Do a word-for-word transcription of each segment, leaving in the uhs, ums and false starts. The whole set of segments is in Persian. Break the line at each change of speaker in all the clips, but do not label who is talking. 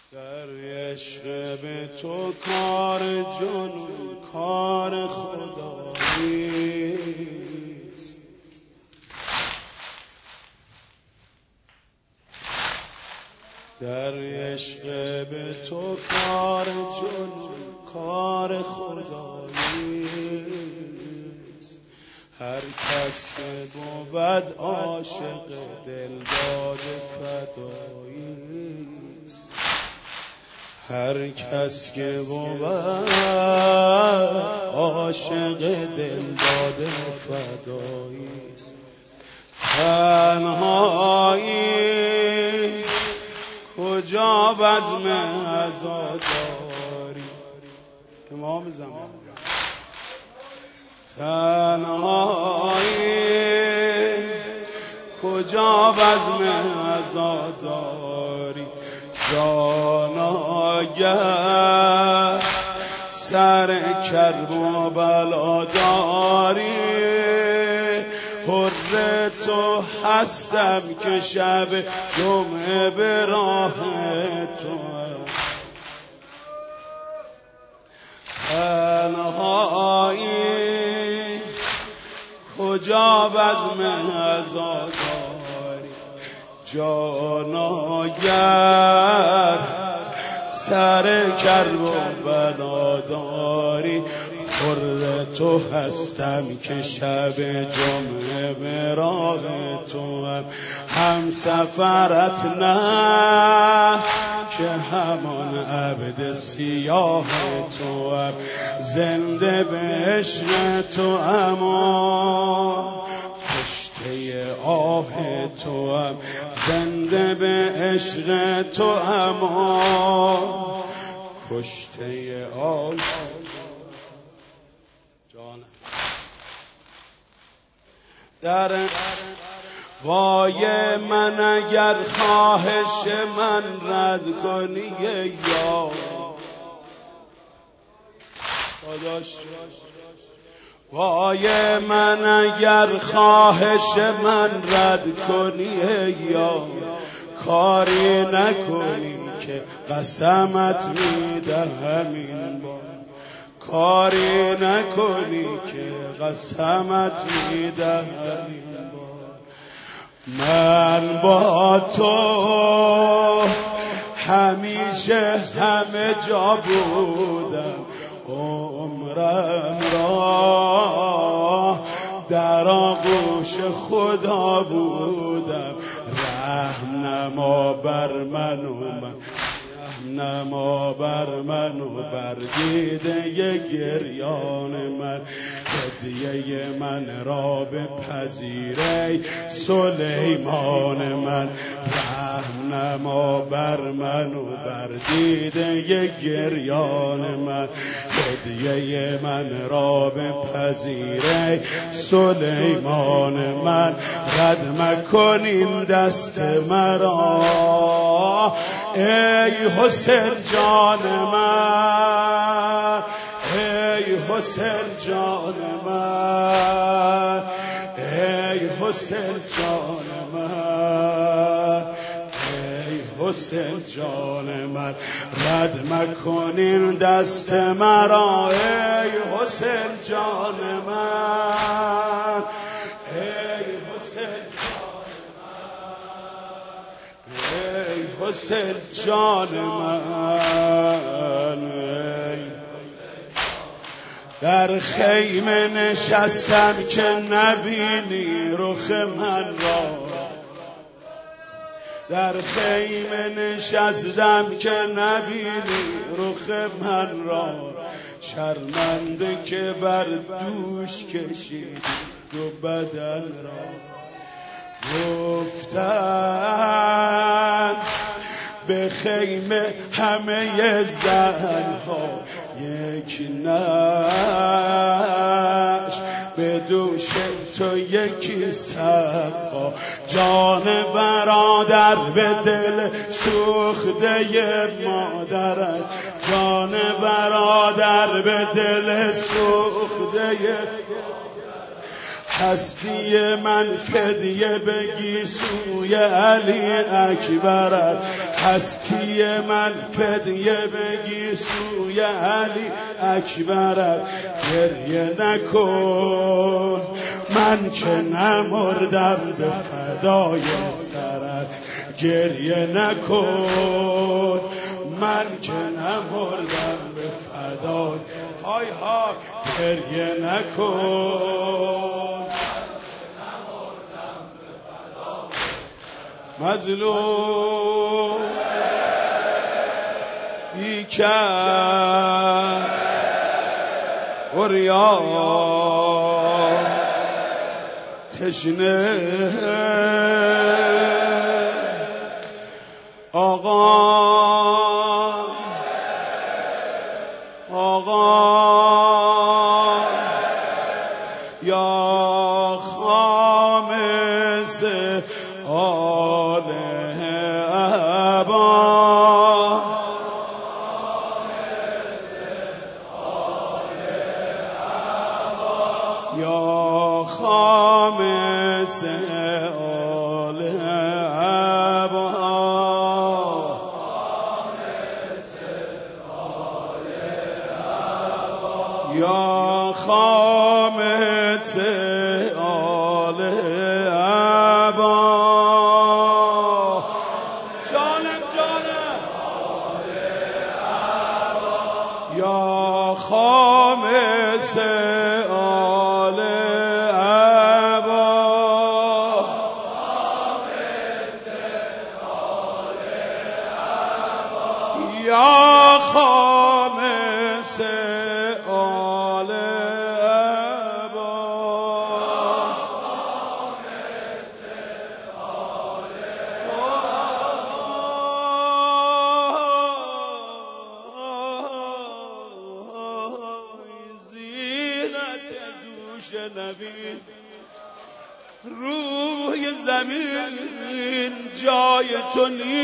در عشق به تو کار جنون کار خداییست. در عشق به تو کار جنون کار خداییست. هر کس که بود عاشق دلداد فداییست. هر کس که بود عاشق دلداد فداییست. تنهایی کجا بزم عزاداری. امام زمان تنهایی کجا بزم عزاداری. جاناگر سر کرب و بلا داری. حر تو هستم که شب جمعه به راه تو. تنهایی کجا بزم عزاداری. جاناگر سر کرب و بلا داری. حر تو هستم که شب جمعه به راه تو هم. هم سفرت نه که همان عبد سیاه تو هم. زنده به عشق تو اما کشته آه تو هم. زنده به عشق تو اما کشته آه جان. در وای من اگر خواهش من رد کنی یا داداش. وای من اگر خواهش من رد کنی یا کاری نکنی که قسمت میدهم این بار. کاری نکنی که قسمت میدهم این بار. من با تو همیشه همه جا بودم. عمرم را در آغوش خدا بودم. رحم نما بر من و من نما بر من و بر دیده گریان من. هدیه من را بپذیری سلیمان من. رحم نما بر من و بر دیده گریان من. هدیه من را بپذیری سلیمان من. رد مکن این دست مرا ای حسین جان من. ای حسین جان من. ای حسین جان من. ای حسین جان من. رد مکن این دست مرا ای حسین جان من. ای حسین ای حسین جان من. در خیمه نشستم که نبینی رخ من را. در خیمه نشستم که نبینی رخ من را. شرمنده که بر دوش کشید دو بدن را. گفتن به خیمه همه زنها یک نعش به دوش تو یکی سقا. جان برادر به دل سوخته مادرت. جان برادر به دل سوخته هستی من فدیه بگی سوی علی اکبر، هستی من فدیه بگی سوی علی اکبر. گریه نکن من که نمردم به فدای سرت، گریه نکن من که نمردم به فدای های ها، گریه نکن مظلوم بیکس عریان تشنه آقا آقا یا خامس آل ابا، یا خامس آل ابا، یا خامس آل ابا. جانم جانم یا خامس آل ابا، یا خامس آل ابا، زینت دوش نبی روی زمین جای تو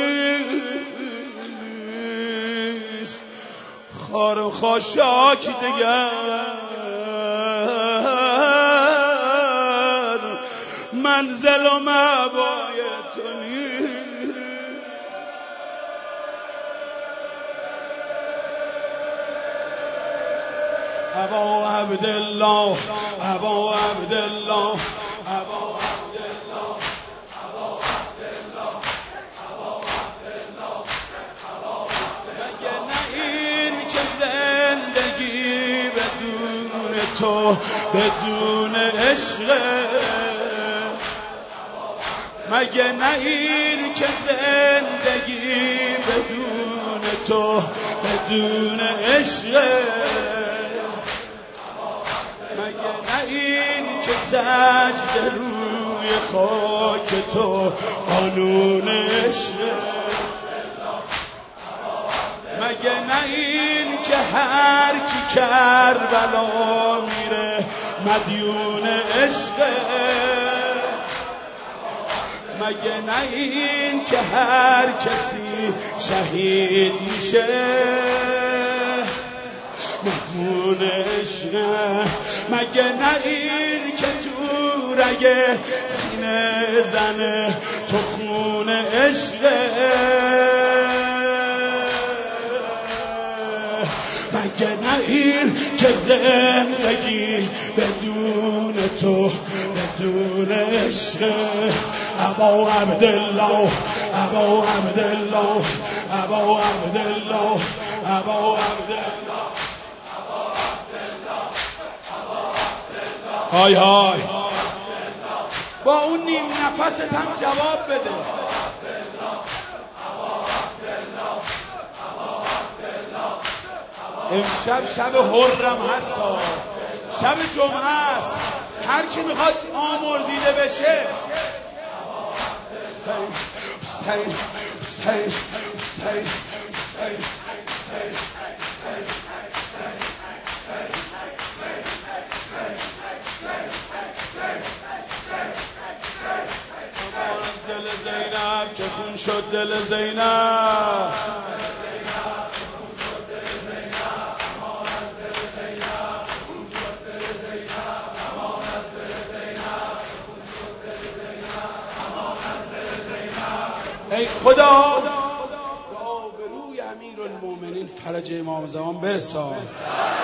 نیست، خار و خاشاک دیگر منزل و مأوای تو نیست. ابا عبدالله ابا عبدالله ابا عبدالله ابا عبدالله ابا عبدالله ابا عبدالله. مگه نه این که زندگی بدون تو بدون عشق، مگه نه این که زندگی بدون تو بدون عشق، مگه نه این که سجده روی خاک تو قانون عشق، مگه نه این که هر کی کربلا میره مدیون عشق، مگه نه این که هر کسی شهید میشه مدیون عشق، مگه نه این که تو رگ سینه زنه تو خون عشق، مگه نه این که زندگی بدون تو بدون عشق. ابا عبدالله ابا عبدالله ابا عبدالله ابا عبدالله های های با اون نیم نفست هم جواب بده. امشب شب حرم هست، شب جمعه است، هر کی میخواد آمرزیده بشه حسین حسین حسین حسین دل زینب که خون شد دل زینب، ای خدا به آبروی امیرالمومنین فرج امام زمان برسان.